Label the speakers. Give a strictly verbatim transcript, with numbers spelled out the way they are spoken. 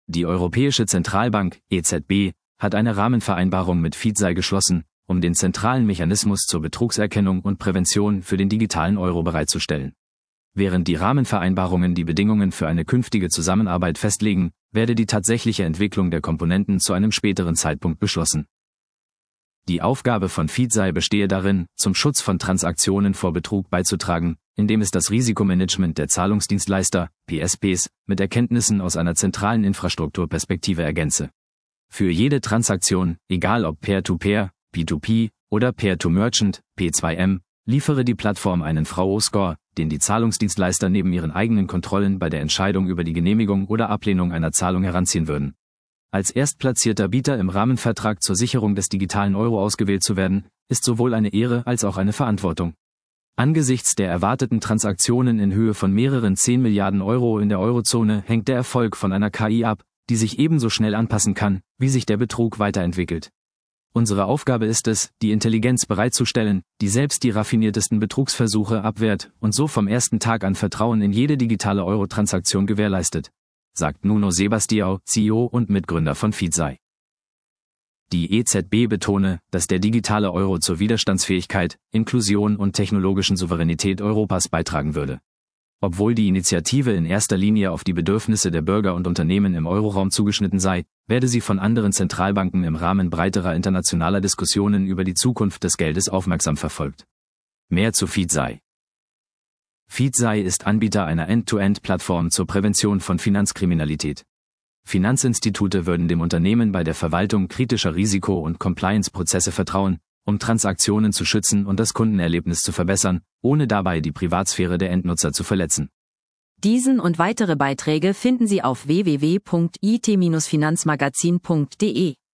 Speaker 1: Die Europäische Zentralbank, E Z B, hat eine Rahmenvereinbarung mit FIDSAI geschlossen, um den zentralen Mechanismus zur Betrugserkennung und Prävention für den digitalen Euro bereitzustellen. Während die Rahmenvereinbarungen die Bedingungen für eine künftige Zusammenarbeit festlegen, werde die tatsächliche Entwicklung der Komponenten zu einem späteren Zeitpunkt beschlossen. Die Aufgabe von FIDSAI bestehe darin, zum Schutz von Transaktionen vor Betrug beizutragen, indem es das Risikomanagement der Zahlungsdienstleister, P S Ps, mit Erkenntnissen aus einer zentralen Infrastrukturperspektive ergänze. Für jede Transaktion, egal ob Peer-to-Peer, P to P oder Peer-to-Merchant, P zwei M, liefere die Plattform einen V O-Score, den die Zahlungsdienstleister neben ihren eigenen Kontrollen bei der Entscheidung über die Genehmigung oder Ablehnung einer Zahlung heranziehen würden. Als erstplatzierter Bieter im Rahmenvertrag zur Sicherung des digitalen Euro ausgewählt zu werden, ist sowohl eine Ehre als auch eine Verantwortung. Angesichts der erwarteten Transaktionen in Höhe von mehreren zehn Milliarden Euro in der Eurozone hängt der Erfolg von einer K I ab, die sich ebenso schnell anpassen kann, wie sich der Betrug weiterentwickelt. Unsere Aufgabe ist es, die Intelligenz bereitzustellen, die selbst die raffiniertesten Betrugsversuche abwehrt und so vom ersten Tag an Vertrauen in jede digitale Euro-Transaktion gewährleistet, sagt Nuno Sebastião, C E O und Mitgründer von FIDSAI. Die E Z B betone, dass der digitale Euro zur Widerstandsfähigkeit, Inklusion und technologischen Souveränität Europas beitragen würde. Obwohl die Initiative in erster Linie auf die Bedürfnisse der Bürger und Unternehmen im Euroraum zugeschnitten sei, werde sie von anderen Zentralbanken im Rahmen breiterer internationaler Diskussionen über die Zukunft des Geldes aufmerksam verfolgt. Mehr zu FIDSAI. FIDSAI ist Anbieter einer End-to-End-Plattform zur Prävention von Finanzkriminalität. Finanzinstitute würden dem Unternehmen bei der Verwaltung kritischer Risiko- und Compliance-Prozesse vertrauen, um Transaktionen zu schützen und das Kundenerlebnis zu verbessern, ohne dabei die Privatsphäre der Endnutzer zu verletzen.
Speaker 2: Diesen und weitere Beiträge finden Sie auf w w w punkt i t Bindestrich finanzmagazin punkt de.